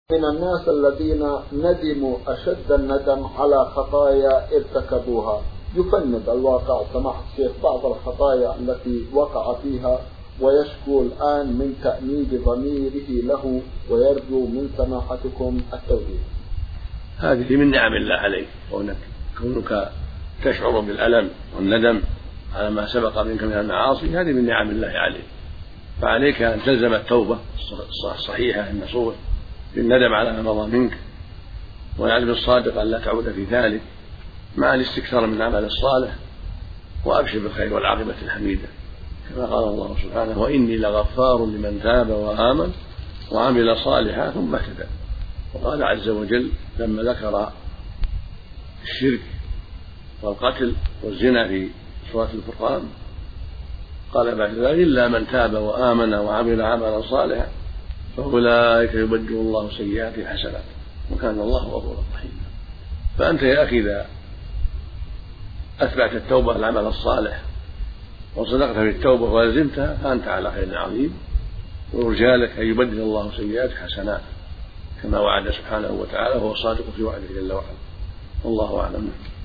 من الناس الذين ندموا أشد الندم على خطايا ارتكبوها، يفند الواقع سماحة الشيخ بعض الخطايا التي وقع فيها ويشكو الآن من تأنيب ضميره له ويرجو من سماحتكم التوجيه. هذه من نعم الله عليك، كونك تشعر بالألم والندم على ما سبق منك من المعاصي، هذه من نعم الله عليك، فعليك أن تلزم التوبة الصحيحة النصوح بالندم على ما مضى منك والعزم الصادق أن لا تعود في ذلك، مع الاستكثار من العمل الصالح، وأبشر بالخير والعاقبة الحميدة، كما قال الله سبحانه: وإني لغفار لمن تاب وآمن وعمل صالحا ثم اهتدى. وقال عز وجل لما ذكر الشرك والقتل والزنا في سورة الفرقان قال بعد ذلك: إلا من تاب وآمن وعمل عملا صالحا فأولئك يبدل الله سيئات حسنات وكان الله غفورا رحيما. فأنت يا أخي إذا أتبعت التوبة العمل الصالح وصدقت في التوبة ولزمتها فأنت على خير عظيم، ورجالك أن يبدل الله سيئات حسنات كما وعد سبحانه وتعالى، وهو صادق في وعده جل وعلا. والله أعلم.